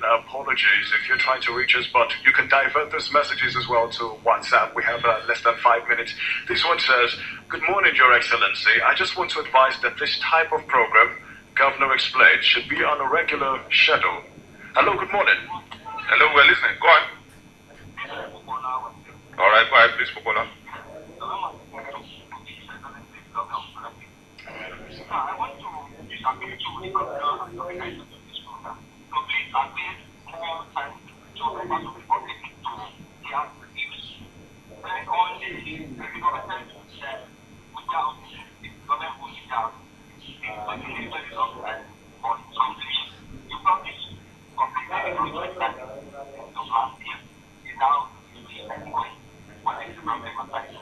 apologies if you're trying to reach us, but you can divert those messages as well to WhatsApp. We have less than 5 minutes. This one says, "Good morning, Your Excellency. I just want to advise that this type of program, Governor Explained, should be on a regular schedule." Hello, good morning. Hello, we're listening. Go on. All right, go ahead, please, Popola. I want to disagree to the organization of this program. So please admit more time to members of the public to the activities. When only the government said without the government will sit down, the ministry of on something you promise completely different than of last year. Is now what is the problem of that?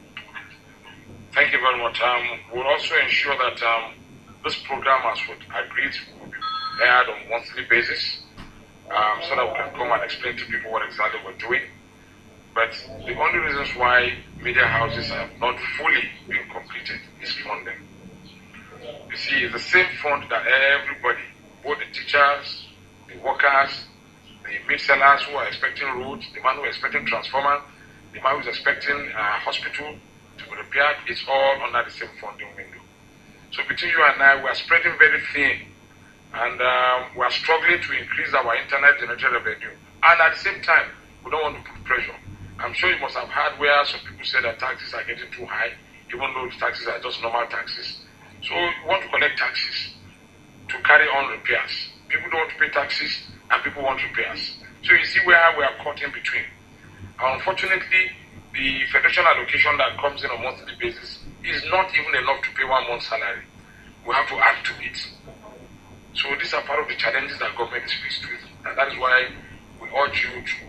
Thank you very much. We'll also ensure that this program, as we agreed, will be aired on a monthly basis, so that we can come and explain to people what exactly we're doing. But the only reasons why media houses have not fully been completed is funding. You see, it's the same fund that everybody, both the teachers, the workers, the meat sellers who are expecting roads, the man who is expecting transformer, the man who is expecting hospital to be repaired, it's all under the same funding window. So between you and I, we are spreading very thin, and we are struggling to increase our internet generated revenue. And at the same time, we don't want to put pressure. I'm sure you must have heard where some people say that taxes are getting too high, even though the taxes are just normal taxes. So we want to collect taxes to carry on repairs. People don't want to pay taxes, and people want repairs. So you see where we are caught in between. Unfortunately, the federation allocation that comes in on a monthly basis is not even enough to pay 1 month's salary. We have to add to it. So these are part of the challenges that government is faced with. And that is why we urge you to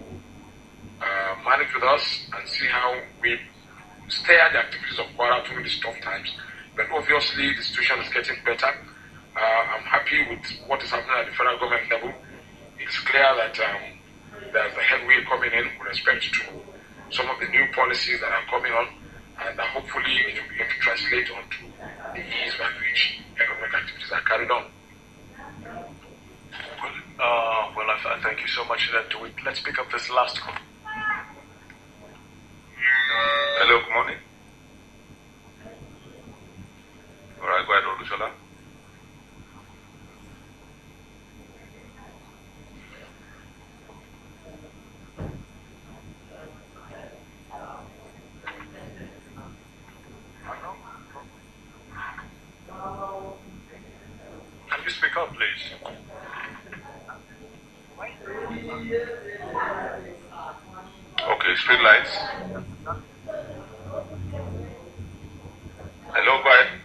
manage with us and see how we steer the activities of Kwara through these tough times. But obviously, the situation is getting better. I'm happy with what is happening at the federal government level. It's clear that there's a headway coming in with respect to some of the new policies that are coming on, and hopefully it will begin to translate onto the ease by which economic activities are carried on. Well, I thank you so much. Let's pick up this last call. Hello, good morning. All right, go ahead, Olusola. Can you speak up, please? Okay, street lights. Hello, go ahead.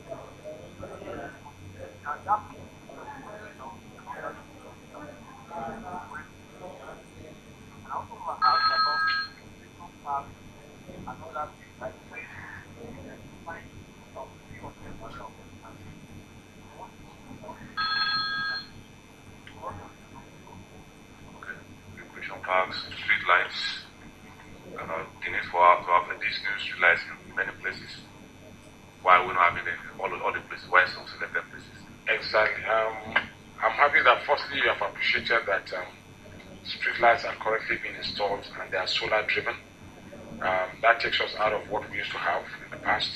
Recreation parks, street lights. The need for us to have these new street lights in many places. Why we're not having it in all the places? Why some selected places? Exactly. I'm happy that firstly you have appreciated that street lights are currently being installed and they are solar driven. That takes us out of what we used to have in the past.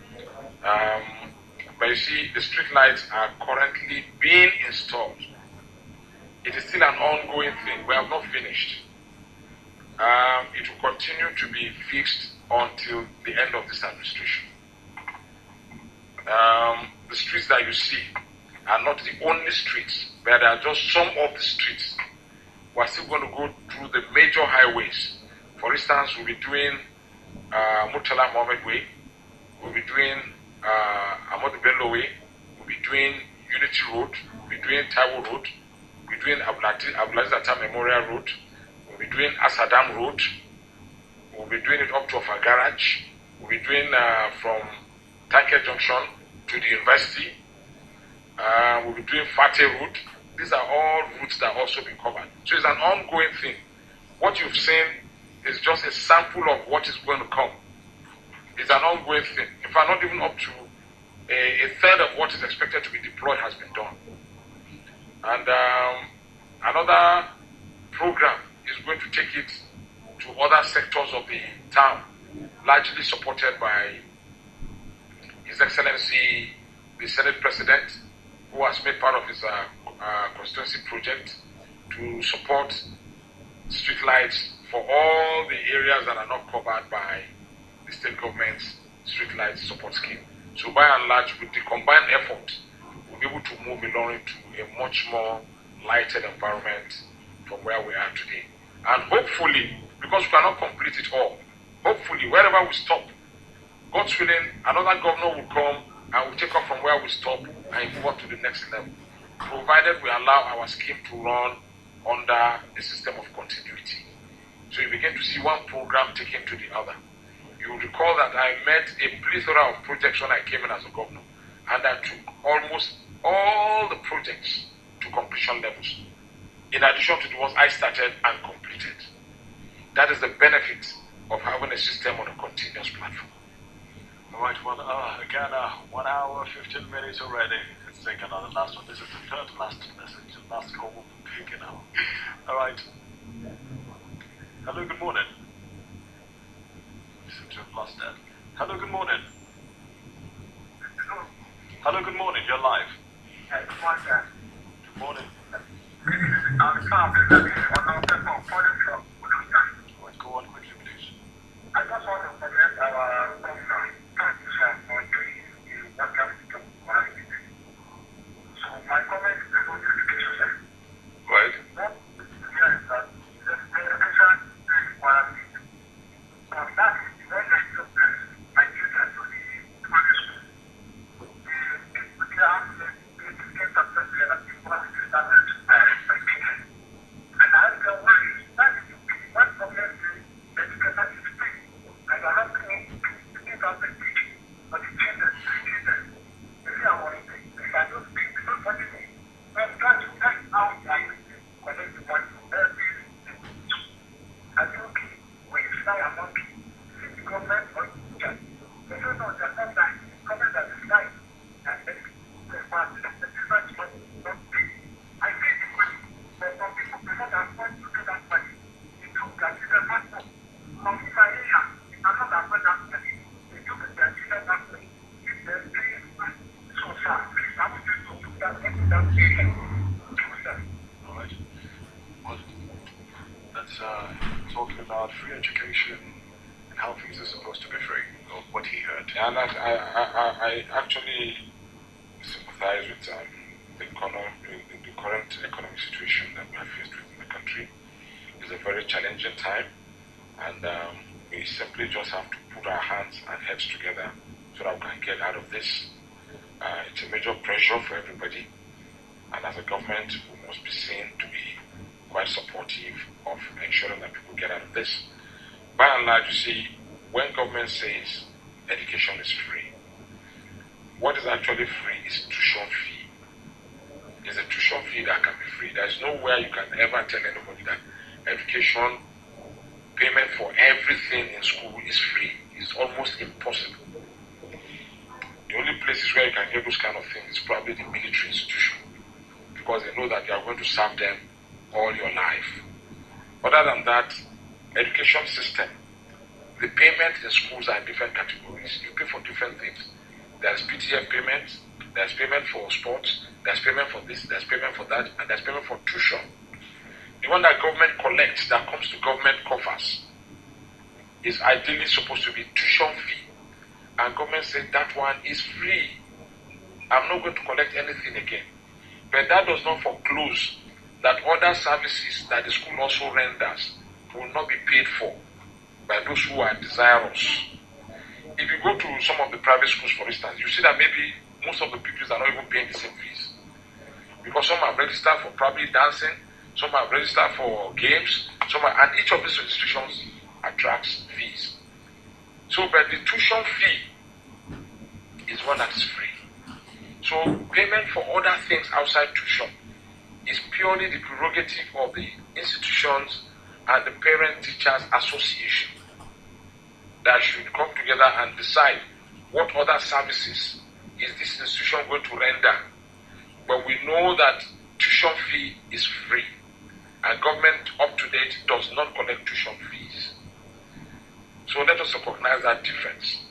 But you see, the street lights are currently being installed. It is still an ongoing thing. We have not finished. It will continue to be fixed until the end of this administration. The streets that you see are not the only streets, but they are just some of the streets. We're still going to go through the major highways. For instance, we'll be doing Murtala Mohammed Way, we'll be doing Ahmadu Bello Way, we'll be doing Unity Road, we'll be doing Taiwo Road, we'll be doing Abdulaziz Atta Memorial Road, we'll be doing Asadam Road, we'll be doing it up to our garage, we'll be doing from Tanker Junction to the university, we'll be doing Fate Road. These are all routes that are also being covered. So it's an ongoing thing. What you've seen is just a sample of what is going to come. It's an ongoing thing. In fact, not even up to a third of what is expected to be deployed has been done. And Another program is going to take it to other sectors of the town, largely supported by His Excellency, the Senate President, who has made part of his constituency project to support street lights for all the areas that are not covered by the state government's street lights support scheme. So by and large, with the combined effort, we'll be able to move Ilorin to a much more lighted environment from where we are today. And hopefully, because we cannot complete it all, hopefully wherever we stop, God's willing, another governor will come and will take off from where we stop and move on to the next level, provided we allow our scheme to run under a system of continuity. So you begin to see one program taken to the other. You will recall that I met a plethora of projects when I came in as a governor, and I took almost all the projects to completion levels, in addition to the ones I started and completed. That is the benefit of having a system on a continuous platform. All right, well, again, 1 hour, 15 minutes already. Let's take another last one. This is the third last message. The last call will be big now. All right. Hello, good morning. We seem to have lost that. Hello, good morning. Hello, good morning. You're live. Good morning. Right, go on quickly, please. I just want to present our governor. For doing what can we do. So my comment is about education. Right. What is that the education is requirement. So that is when I took my children to the primary school. The have the certificate of president before they started education. And I asked them why that is what problem is education is free. And I have to think of the teaching. But the children, if you are one thing, if I don't speak, we don't want to be. But God, that's how I connect the one from every. I think we fly among the government or the teacher. They don't know that sometimes government that is right. And the different money not pay. I pay the money, but some people do not afford to do that money. It took that children not more. Some people are here, they cannot afford that money. They took their children that money. If they pay so far, please, I want you to put that into that area. All right. Well, that's talking about free education and how things are supposed to be free, or what he heard. And I actually sympathize with the current economic situation that we are faced with in the country. It's a very challenging time, and we simply just have to put our hands and heads together so that we can get out of this. It's a major pressure for everybody, and as a government, we must be seen to be quite supportive of ensuring that people get out of this. By and large, you see, when government says education is free, what is actually free is tuition fee. It's a tuition fee that can be free. There's nowhere you can ever tell anybody that education payment for everything in school is free. It's almost impossible. The only places where you can hear those kind of things is probably the military institution, because they know that you are going to serve them all your life. Other than that, education system, the payment in schools are in different categories. You pay for different things. There's PTF payment, there's payment for sports, there's payment for this, there's payment for that, and there's payment for tuition. The one that government collects, that comes to government coffers, is ideally supposed to be tuition fee. And government said that one is free. I'm not going to collect anything again. But that does not foreclose that other services that the school also renders will not be paid for by those who are desirous. If you go to some of the private schools, for instance, you see that maybe most of the pupils are not even paying the same fees. Because some are registered for probably dancing, some are registered for games, and each of these institutions attracts fees. So, but the tuition fee is one that is free. So, payment for other things outside tuition is purely the prerogative of the institutions and the Parent-Teachers Association that should come together and decide what other services is this institution going to render. But we know that tuition fee is free. and government up to date does not collect tuition fees. So let us recognize that difference.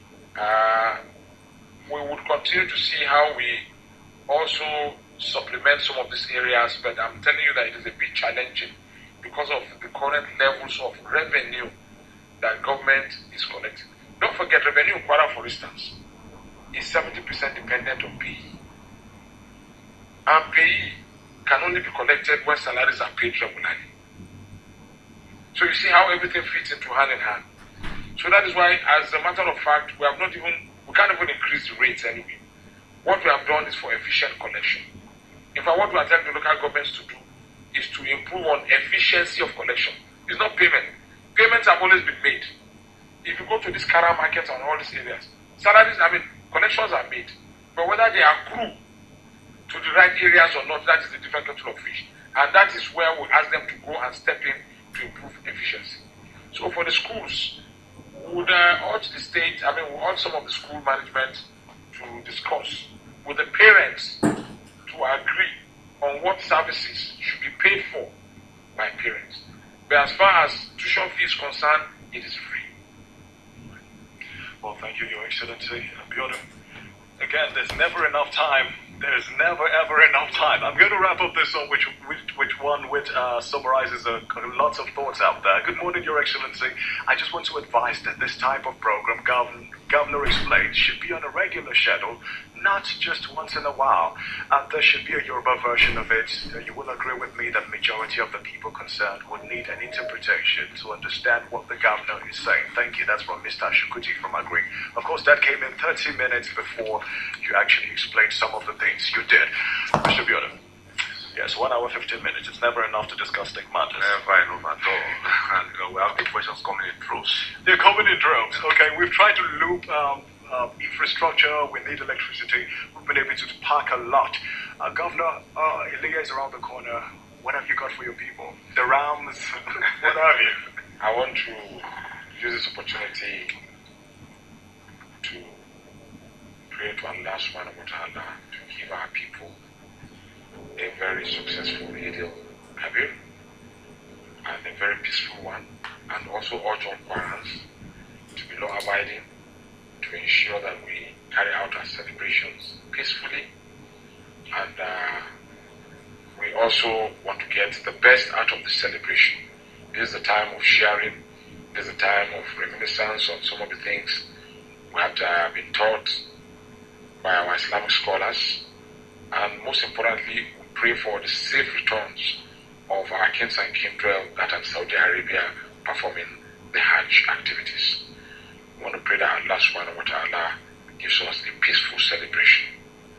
We would continue to see how we also supplement some of these areas, but I'm telling you that it is a bit challenging because of the current levels of revenue that government is collecting. Don't forget, revenue in Kwara, for instance, is 70% dependent on payee. And payee can only be collected when salaries are paid regularly. So you see how everything fits into hand in hand. So that is why, as a matter of fact, we can't even increase the rates anyway. What we have done is for efficient collection. In fact, what we are telling the local governments to do is to improve on efficiency of collection. It's not payment. Payments have always been made. If you go to these Kara markets and all these areas, collections are made. But whether they accrue to the right areas or not, that is a different kettle of fish. And that is where we ask them to go and step in to improve efficiency. So for the schools, we would urge the state, we urge some of the school management to discuss with the parents to agree on what services should be paid for by parents. But as far as tuition fee is concerned, it is free. Well, thank you, Your Excellency. Again, there's never enough time. There's never ever enough time. I'm going to wrap up this one, which summarizes lots of thoughts out there. Good morning, Your Excellency. I just want to advise that this type of program, Governor Explains, should be on a regular schedule, not just once in a while. There should be a Yoruba version of it. You will agree with me that majority of the people concerned would need an interpretation to understand what the governor is saying. Thank you. That's from Mr. Shukuti from Agri. Of course, that came in 30 minutes before you actually explained some of the things you did. Mr. Biodo. Yes, 1 hour, 15 minutes. It's never enough to discuss thick matters. Never enough at all. And we have the questions coming in droves. They're coming in droves. Okay, we've tried to loop infrastructure. We need electricity. We've been able to park a lot. Governor, Ilya is around the corner. What have you got for your people? The Rams? What have you? I want to use this opportunity to pray to Allah subhanahu wa ta'ala to give our people a very successful Eid al-Kabir and a very peaceful one, and also urge all Qurans to be law-abiding, to ensure that we carry out our celebrations peacefully, and we also want to get the best out of the celebration. This is the time of sharing, this is the time of reminiscence on some of the things we have been taught by our Islamic scholars, and most importantly, we pray for the safe returns of our kings and kindred that are in Saudi Arabia performing the Hajj activities. We want to pray that Allah subhanahu wa ta'ala gives us a peaceful celebration.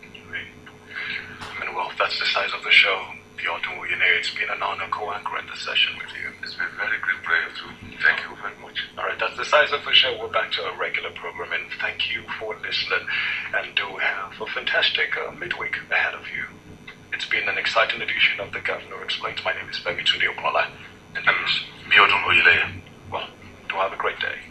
Well, that's the size of the show. It's been an honor co-anchoring the session with you. It's been very great prayer too. Thank you very much. All right, that's the size of the show. We're back to our regular programming. Thank you for listening, and do have a fantastic midweek ahead of you. It's been an exciting edition of The Governor Explains. My name is Femi Tunde Okola, and Biodun Oyeleye. Well, do have a great day.